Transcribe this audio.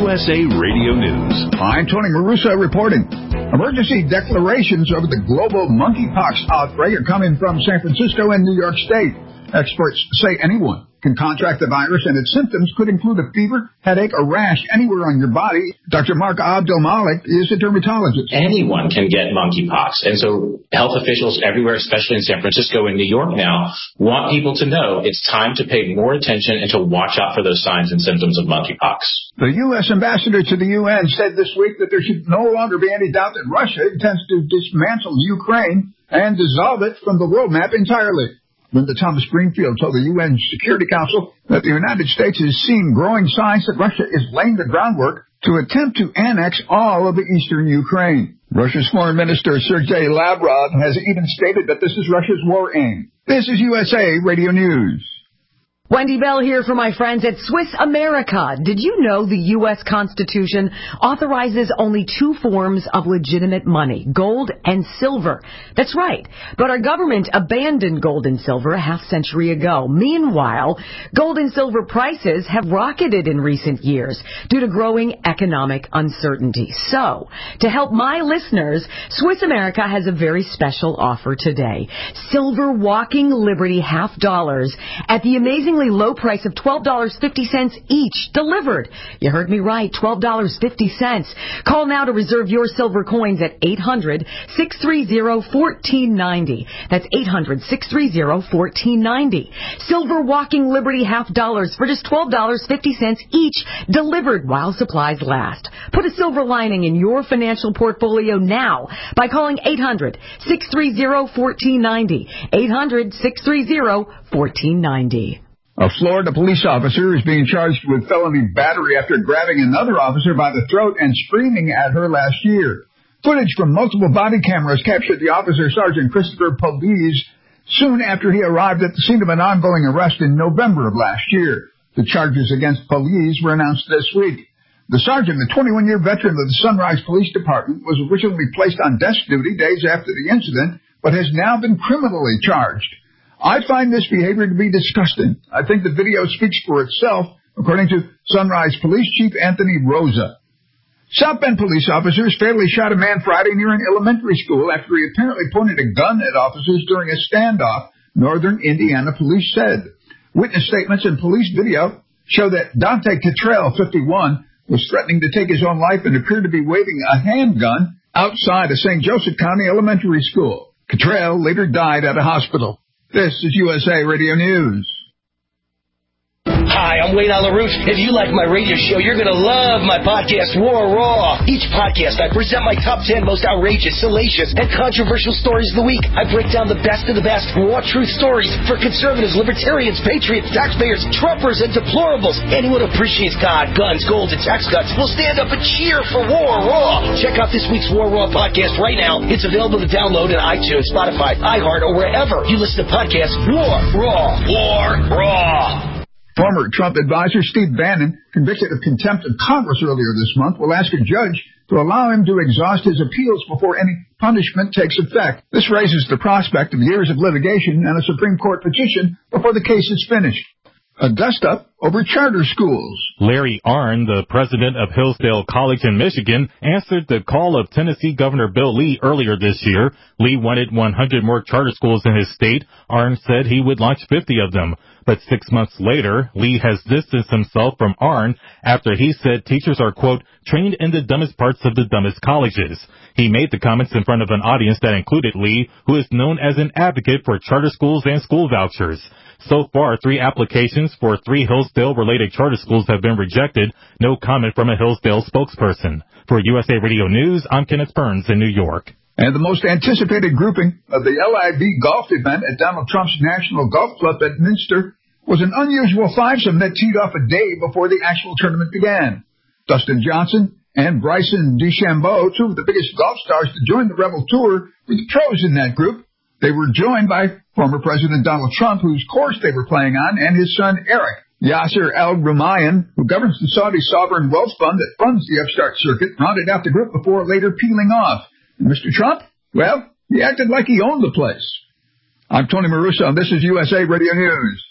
USA Radio News. I'm Tony Marusa reporting. Emergency declarations over the global monkeypox outbreak are coming from San Francisco and New York State. Experts say anyone can contract the virus, and its symptoms could include a fever, headache, or rash anywhere on your body. Dr. Mark Abdelmalik is a dermatologist. Anyone can get monkeypox, and so health officials everywhere, especially in San Francisco and New York now, want people to know it's time to pay more attention and to watch out for those signs and symptoms of monkeypox. The U.S. ambassador to the UN said this week that there should no longer be any doubt that Russia intends to dismantle Ukraine and dissolve it from the world map entirely. Linda Thomas Greenfield told the UN Security Council that the United States is seeing growing signs that Russia is laying the groundwork to attempt to annex all of the eastern Ukraine. Russia's Foreign Minister Sergei Lavrov has even stated that this is Russia's war aim. This is USA Radio News. Wendy Bell here for my friends at Swiss America. Did you know the U.S. Constitution authorizes only two forms of legitimate money, gold and silver? That's right. But our government abandoned gold and silver a half-century ago. Meanwhile, gold and silver prices have rocketed in recent years due to growing economic uncertainty. So, to help my listeners, Swiss America has a very special offer today. Silver Walking Liberty $half at the amazingly low price of $12.50 each, delivered. You heard me right, $12.50. Call now to reserve your silver coins at 800-630-1490. That's 800-630-1490. Silver Walking Liberty $half for just $12.50 each, delivered while supplies last. Put a silver lining in your financial portfolio now by calling 800-630-1490. 800-630-1490. A Florida police officer is being charged with felony battery after grabbing another officer by the throat and screaming at her last year. Footage from multiple body cameras captured the officer, Sergeant Christopher Police, soon after he arrived at the scene of an ongoing arrest in November of last year. The charges against Police were announced this week. The sergeant, a 21-year veteran of the Sunrise Police Department, was originally placed on desk duty days after the incident, but has now been criminally charged. I find this behavior to be disgusting. I think the video speaks for itself, according to Sunrise Police Chief Anthony Rosa. South Bend police officers fatally shot a man Friday near an elementary school after he apparently pointed a gun at officers during a standoff, Northern Indiana police said. Witness statements and police video show that Dante Cottrell, 51, was threatening to take his own life and appeared to be waving a handgun outside a St. Joseph County elementary school. Cottrell later died at a hospital. This is USA Radio News. Hi, I'm Wayne LaRouche. If you like my radio show, you're going to love my podcast, War Raw. Each podcast, I present my top 10 most outrageous, salacious, and controversial stories of the week. I break down the best of the best raw truth stories for conservatives, libertarians, patriots, taxpayers, Trumpers, and deplorables. Anyone who appreciates God, guns, gold, and tax cuts will stand up and cheer for War Raw. Check out this week's War Raw podcast right now. It's available to download in iTunes, Spotify, iHeart, or wherever you listen to podcasts. War Raw. War Raw. Former Trump advisor Steve Bannon, convicted of contempt of Congress earlier this month, will ask a judge to allow him to exhaust his appeals before any punishment takes effect. This raises the prospect of years of litigation and a Supreme Court petition before the case is finished. A dust-up over charter schools. Larry Arnn, the president of Hillsdale College in Michigan, answered the call of Tennessee Governor Bill Lee earlier this year. Lee wanted 100 more charter schools in his state. Arnn said he would launch 50 of them. But 6 months later, Lee has distanced himself from Arnn after he said teachers are, quote, trained in the dumbest parts of the dumbest colleges. He made the comments in front of an audience that included Lee, who is known as an advocate for charter schools and school vouchers. So far, 3 applications for 3 Hillsdale-related charter schools have been rejected. No comment from a Hillsdale spokesperson. For USA Radio News, I'm Kenneth Burns in New York. And the most anticipated grouping of the LIV golf event at Donald Trump's National Golf Club at Minster was an unusual fivesome that teed off a day before the actual tournament began. Dustin Johnson and Bryson DeChambeau, 2 of the biggest golf stars to join the Rebel Tour, were the pros in that group. They were joined by former President Donald Trump, whose course they were playing on, and his son Eric. Yasser Al-Rumayyan, who governs the Saudi Sovereign Wealth Fund that funds the upstart circuit, rounded out the group before later peeling off. And Mr. Trump, well, he acted like he owned the place. I'm Tony Marusa, and this is USA Radio News.